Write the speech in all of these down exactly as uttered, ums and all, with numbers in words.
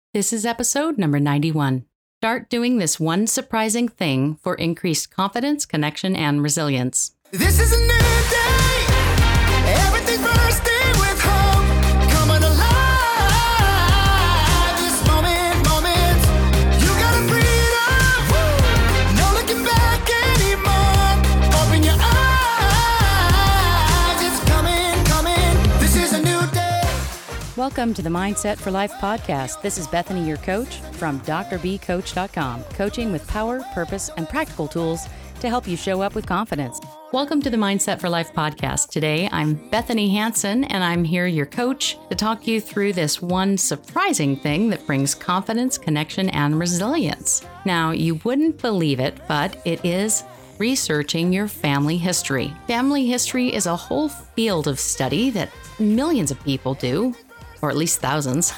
This is episode number ninety-one. Start doing this one surprising thing for increased confidence, connection, and resilience. This is a new day. Everything's bursting with hope. Coming alive. This moment, moment. You got a freedom. No looking back anymore. Open your eyes. It's coming, coming. This is a new day. Welcome to the Mindset for Life podcast. This is Bethany, your coach from D R B coach dot com, coaching with power, purpose, and practical tools to help you show up with confidence. Welcome to the Mindset for Life podcast. Today, I'm Bethany Hansen, and I'm here, your coach, to talk you through this one surprising thing that brings confidence, connection, and resilience. Now, you wouldn't believe it, but it is researching your family history. Family history is a whole field of study that millions of people do, or at least thousands.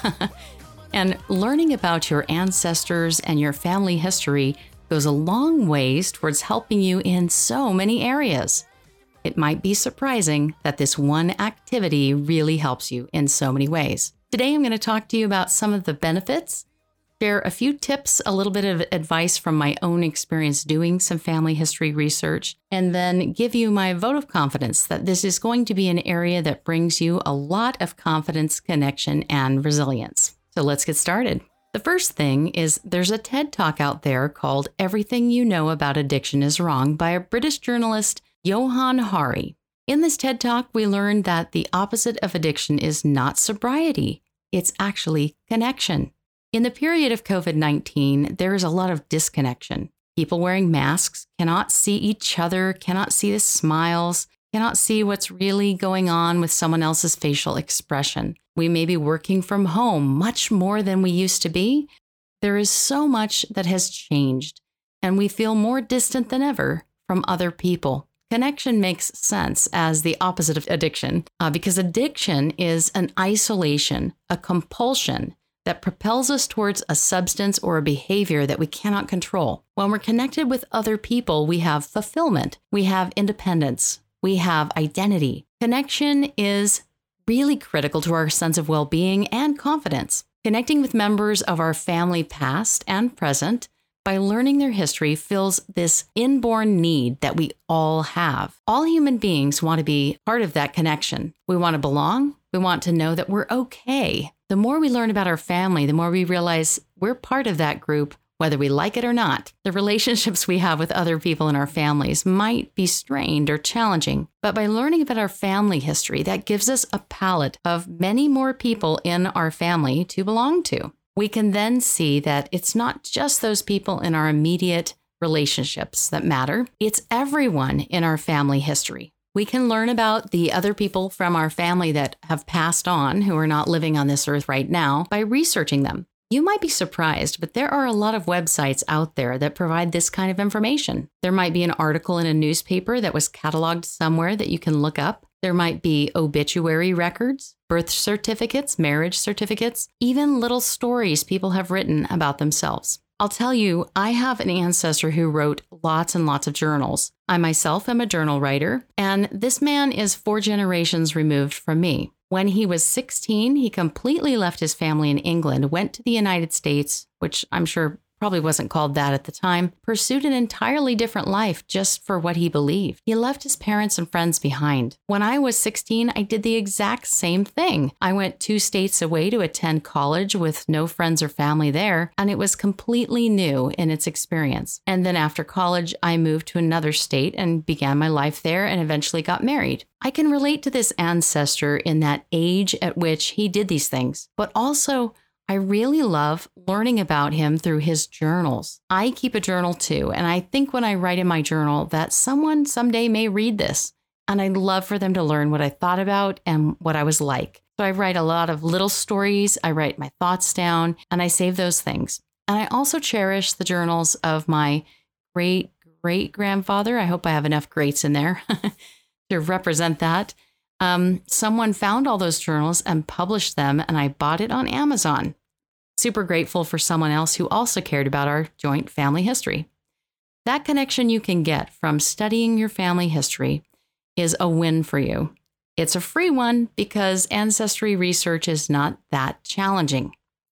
And learning about your ancestors and your family history goes a long ways towards helping you in so many areas. It might be surprising that this one activity really helps you in so many ways. Today, I'm going to talk to you about some of the benefits, share a few tips, a little bit of advice from my own experience doing some family history research, and then give you my vote of confidence that this is going to be an area that brings you a lot of confidence, connection, and resilience. So let's get started. The first thing is there's a TED Talk out there called Everything You Know About Addiction is Wrong by a British journalist, Johann Hari. In this TED Talk, we learned that the opposite of addiction is not sobriety. It's actually connection. In the period of covid nineteen, there is a lot of disconnection. People wearing masks cannot see each other, cannot see the smiles, cannot see what's really going on with someone else's facial expression. We may be working from home much more than we used to be. There is so much that has changed, and we feel more distant than ever from other people. Connection makes sense as the opposite of addiction, uh, because addiction is an isolation, a compulsion that propels us towards a substance or a behavior that we cannot control. When we're connected with other people, we have fulfillment, we have independence, we have identity. Connection is really critical to our sense of well-being and confidence. Connecting with members of our family past and present by learning their history fills this inborn need that we all have. All human beings want to be part of that connection. We want to belong. We want to know that we're okay. The more we learn about our family, the more we realize we're part of that group, whether we like it or not. The relationships we have with other people in our families might be strained or challenging, but by learning about our family history, that gives us a palette of many more people in our family to belong to. We can then see that it's not just those people in our immediate relationships that matter. It's everyone in our family history. We can learn about the other people from our family that have passed on, who are not living on this earth right now, by researching them. You might be surprised, but there are a lot of websites out there that provide this kind of information. There might be an article in a newspaper that was cataloged somewhere that you can look up. There might be obituary records, birth certificates, marriage certificates, even little stories people have written about themselves. I'll tell you, I have an ancestor who wrote lots and lots of journals. I myself am a journal writer, and this man is four generations removed from me. When he was sixteen, he completely left his family in England, went to the United States, which I'm sure probably wasn't called that at the time, pursued an entirely different life just for what he believed. He left his parents and friends behind. When I was sixteen, I did the exact same thing. I went two states away to attend college with no friends or family there, and it was completely new in its experience. And then after college, I moved to another state and began my life there and eventually got married. I can relate to this ancestor in that age at which he did these things, but also I really love learning about him through his journals. I keep a journal too, and I think when I write in my journal that someone someday may read this, and I'd love for them to learn what I thought about and what I was like. So I write a lot of little stories, I write my thoughts down, and I save those things. And I also cherish the journals of my great-great-grandfather. I hope I have enough greats in there to represent that. Um, someone found all those journals and published them, and I bought it on Amazon. Super grateful for someone else who also cared about our joint family history. That connection you can get from studying your family history is a win for you. It's a free one because ancestry research is not that challenging.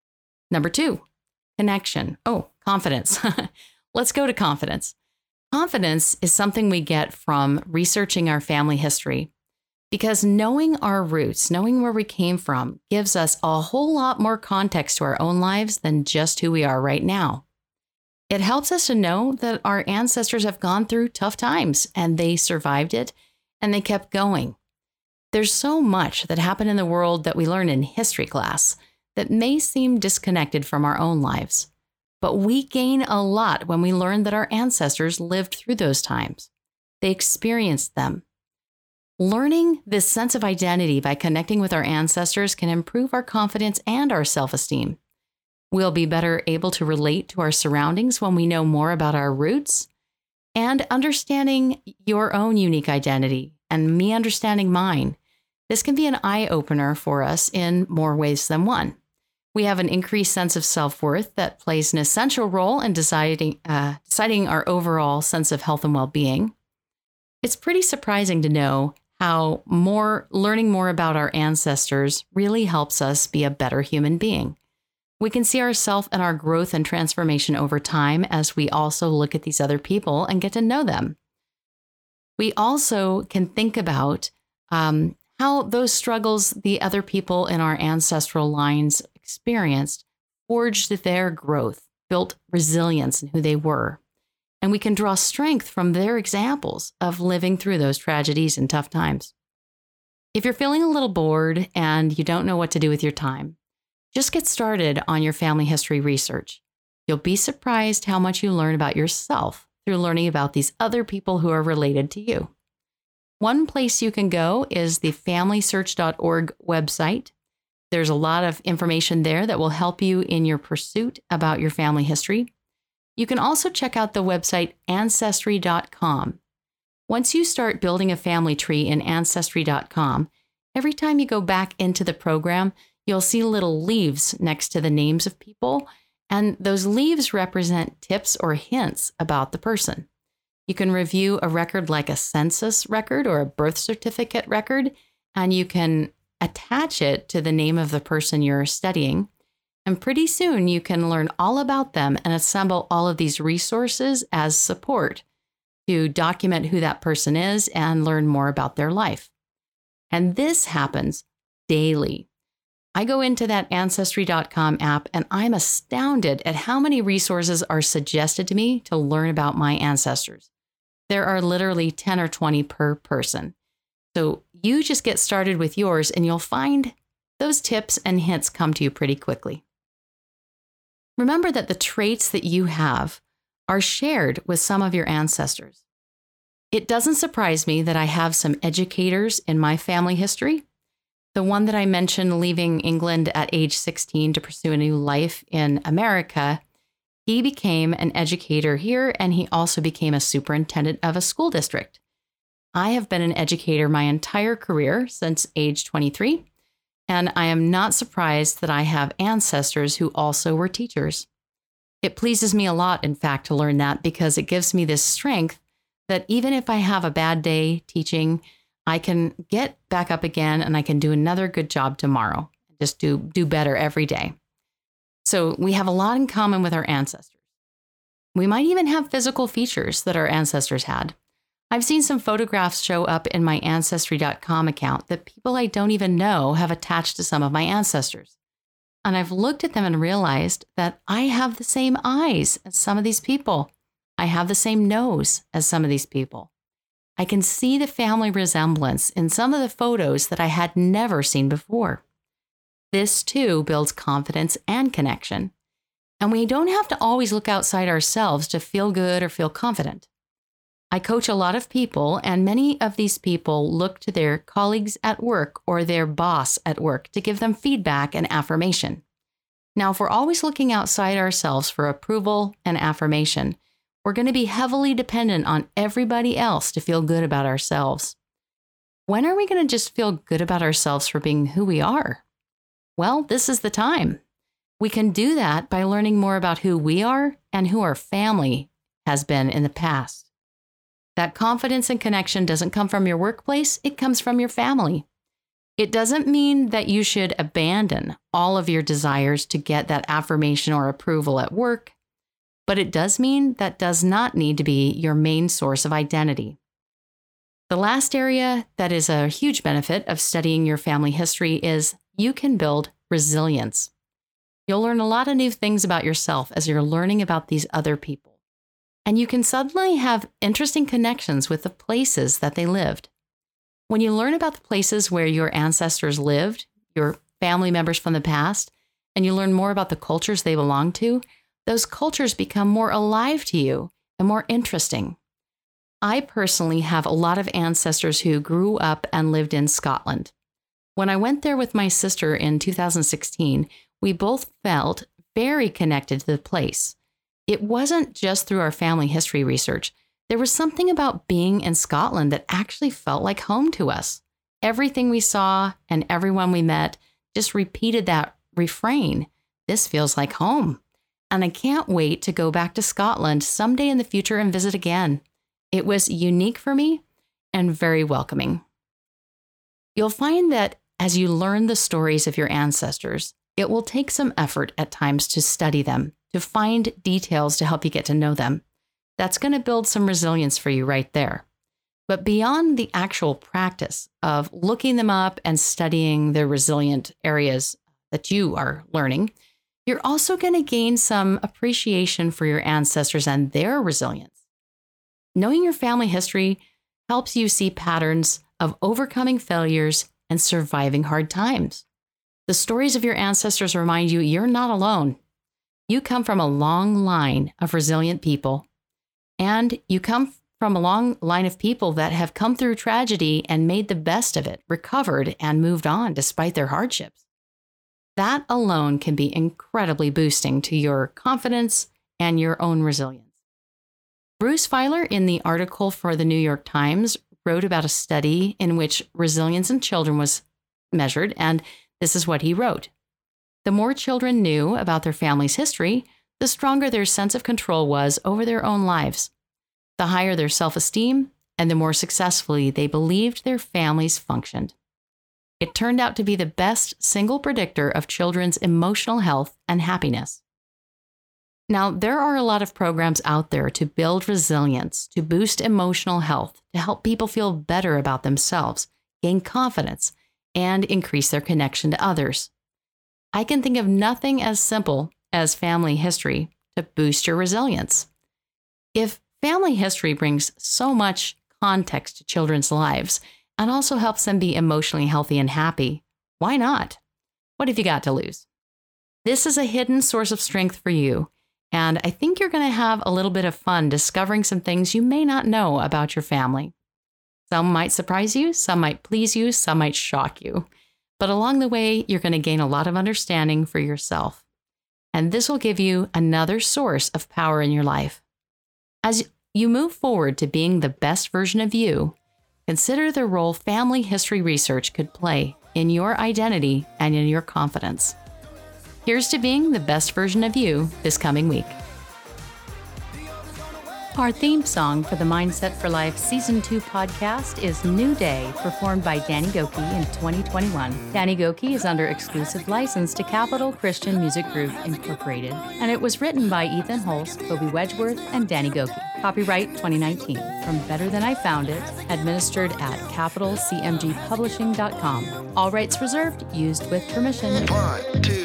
Number two, connection. Oh, confidence. Let's go to confidence. Confidence is something we get from researching our family history, because knowing our roots, knowing where we came from, gives us a whole lot more context to our own lives than just who we are right now. It helps us to know that our ancestors have gone through tough times and they survived it and they kept going. There's so much that happened in the world that we learn in history class that may seem disconnected from our own lives. But we gain a lot when we learn that our ancestors lived through those times. They experienced them. Learning this sense of identity by connecting with our ancestors can improve our confidence and our self-esteem. We'll be better able to relate to our surroundings when we know more about our roots, and understanding your own unique identity and me understanding mine. This can be an eye-opener for us in more ways than one. We have an increased sense of self-worth that plays an essential role in deciding, uh, deciding our overall sense of health and well-being. It's pretty surprising to know how more learning more about our ancestors really helps us be a better human being. We can see ourselves and our growth and transformation over time as we also look at these other people and get to know them. We also can think about um, how those struggles the other people in our ancestral lines experienced forged their growth, built resilience in who they were. And we can draw strength from their examples of living through those tragedies and tough times. If you're feeling a little bored and you don't know what to do with your time, just get started on your family history research. You'll be surprised how much you learn about yourself through learning about these other people who are related to you. One place you can go is the family search dot org website. There's a lot of information there that will help you in your pursuit about your family history. You can also check out the website ancestry dot com. Once you start building a family tree in ancestry dot com, every time you go back into the program, you'll see little leaves next to the names of people, and those leaves represent tips or hints about the person. You can review a record like a census record or a birth certificate record, and you can attach it to the name of the person you're studying. And pretty soon you can learn all about them and assemble all of these resources as support to document who that person is and learn more about their life. And this happens daily. I go into that ancestry dot com app and I'm astounded at how many resources are suggested to me to learn about my ancestors. There are literally ten or twenty per person. So you just get started with yours and you'll find those tips and hints come to you pretty quickly. Remember that the traits that you have are shared with some of your ancestors. It doesn't surprise me that I have some educators in my family history. The one that I mentioned leaving England at age sixteen to pursue a new life in America, he became an educator here and he also became a superintendent of a school district. I have been an educator my entire career since age twenty-three, and I am not surprised that I have ancestors who also were teachers. It pleases me a lot, in fact, to learn that because it gives me this strength that even if I have a bad day teaching, I can get back up again and I can do another good job tomorrow. Just do, do better every day. So we have a lot in common with our ancestors. We might even have physical features that our ancestors had. I've seen some photographs show up in my ancestry dot com account that people I don't even know have attached to some of my ancestors. And I've looked at them and realized that I have the same eyes as some of these people. I have the same nose as some of these people. I can see the family resemblance in some of the photos that I had never seen before. This too builds confidence and connection. And we don't have to always look outside ourselves to feel good or feel confident. I coach a lot of people, and many of these people look to their colleagues at work or their boss at work to give them feedback and affirmation. Now, if we're always looking outside ourselves for approval and affirmation, we're going to be heavily dependent on everybody else to feel good about ourselves. When are we going to just feel good about ourselves for being who we are? Well, this is the time. We can do that by learning more about who we are and who our family has been in the past. That confidence and connection doesn't come from your workplace, it comes from your family. It doesn't mean that you should abandon all of your desires to get that affirmation or approval at work, but it does mean that does not need to be your main source of identity. The last area that is a huge benefit of studying your family history is you can build resilience. You'll learn a lot of new things about yourself as you're learning about these other people. And you can suddenly have interesting connections with the places that they lived. When you learn about the places where your ancestors lived, your family members from the past, and you learn more about the cultures they belong to, those cultures become more alive to you and more interesting. I personally have a lot of ancestors who grew up and lived in Scotland. When I went there with my sister in two thousand sixteen, we both felt very connected to the place. It wasn't just through our family history research. There was something about being in Scotland that actually felt like home to us. Everything we saw and everyone we met just repeated that refrain. This feels like home. And I can't wait to go back to Scotland someday in the future and visit again. It was unique for me and very welcoming. You'll find that as you learn the stories of your ancestors, it will take some effort at times to study them, to find details to help you get to know them. That's going to build some resilience for you right there. But beyond the actual practice of looking them up and studying the resilient areas that you are learning, you're also going to gain some appreciation for your ancestors and their resilience. Knowing your family history helps you see patterns of overcoming failures and surviving hard times. The stories of your ancestors remind you you're not alone. You come from a long line of resilient people, and you come from a long line of people that have come through tragedy and made the best of it, recovered, and moved on despite their hardships. That alone can be incredibly boosting to your confidence and your own resilience. Bruce Feiler, in the article for the New York Times, wrote about a study in which resilience in children was measured, and this is what he wrote. The more children knew about their family's history, the stronger their sense of control was over their own lives. The higher their self-esteem, and the more successfully they believed their families functioned. It turned out to be the best single predictor of children's emotional health and happiness. Now, there are a lot of programs out there to build resilience, to boost emotional health, to help people feel better about themselves, gain confidence, and increase their connection to others. I can think of nothing as simple as family history to boost your resilience. If family history brings so much context to children's lives and also helps them be emotionally healthy and happy, why not? What have you got to lose? This is a hidden source of strength for you. And I think you're going to have a little bit of fun discovering some things you may not know about your family. Some might surprise you, some might please you, some might shock you. But along the way, you're going to gain a lot of understanding for yourself. And this will give you another source of power in your life. As you move forward to being the best version of you, consider the role family history research could play in your identity and in your confidence. Here's to being the best version of you this coming week. Our theme song for the Mindset for Life Season two podcast is New Day, performed by Danny Gokey in twenty twenty-one. Danny Gokey is under exclusive license to Capital Christian Music Group, Incorporated, and it was written by Ethan Holst, Kobe Wedgeworth, and Danny Gokey. Copyright twenty nineteen. From Better Than I Found It, administered at capital c m g publishing dot com. All rights reserved, used with permission. One, two.